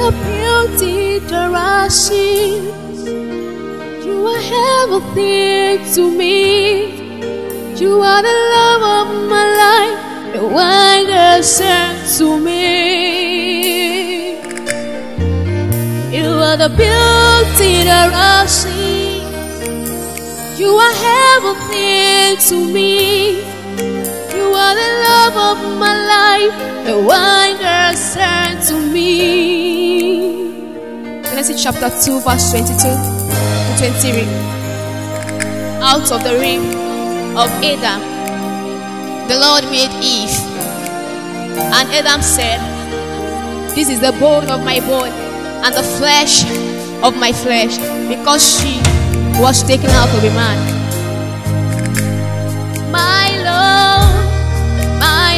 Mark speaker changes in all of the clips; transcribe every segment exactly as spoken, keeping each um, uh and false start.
Speaker 1: the beauty that I see. You are everything to me. You are the love of my life, the one that sent to me. You are the beauty that I see. You are everything to me. You are the love of my life, the one that sent to me. Genesis chapter two, verse twenty-two to twenty-three. Out of the rib of Adam, the Lord made Eve, and Adam said, "This is the bone of my bone and the flesh of my flesh," because she was taken out of a man. My Lord, my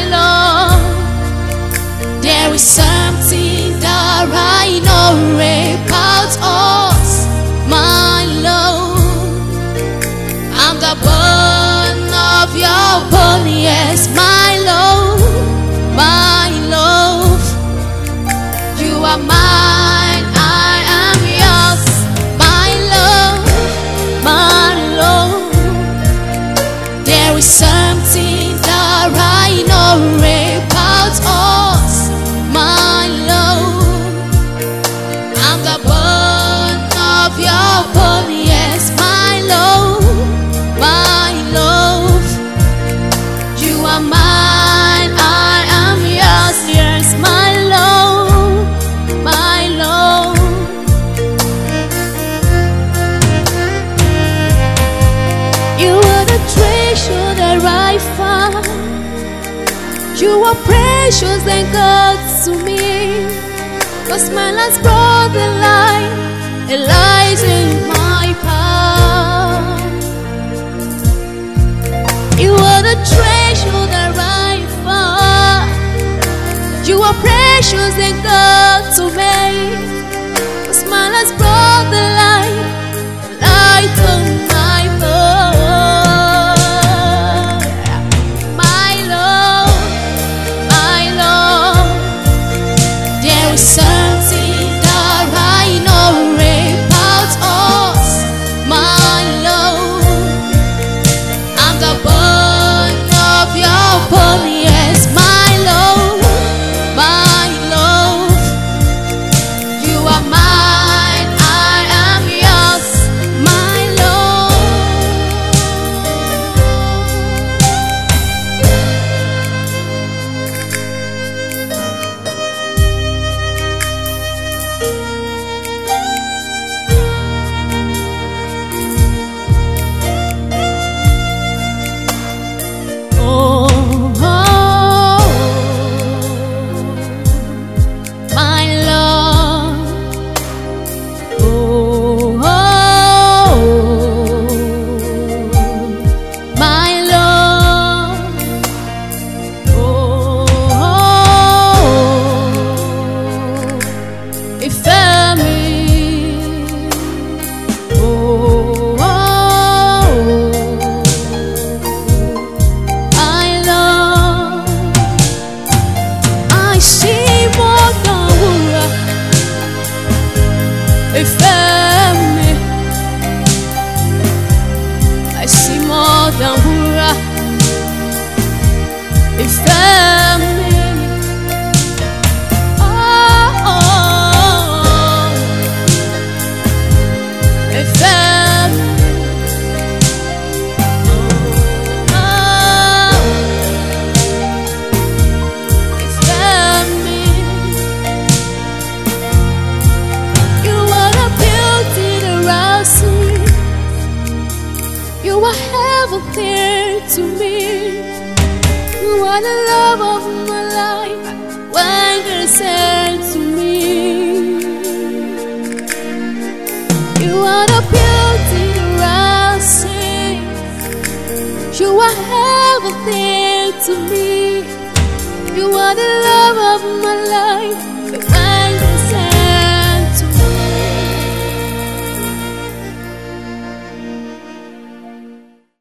Speaker 1: Lord, there is something that I know about us. My Lord, I'm the bone of your bone, yes, my Lord, my love. You are mine, I am yours, my love, my love. There is something that I know about us, my love. I'm the bone of your bone, yes, my love, my love. You are mine, I am yours, yes, my love, my love. You are the treasure that I found. You are precious and good to me, 'cause my last brought the light, it lies in my path. You are the treasure that I found. You are precious and good to me, 'cause my last brought the light, light on my path. My love, my love, there is something that I know about us, my love. I'm the bone of your bone, yes, my love, my love. You are mine, I am yours, my love. Oh, oh, my love. Oh, oh, my love. Oh, oh, ìfẹ́ mi. Oh, oh, I love. I see more than wúrà. Ìfẹ́ mi. I see more than wúrà. Ìfẹ́ mi. Oh, oh, ìfẹ́ mi. Oh, ìfẹ́ mi. You are the beauty that I see. You are everything to me. You are the love of my life, when you sent to me.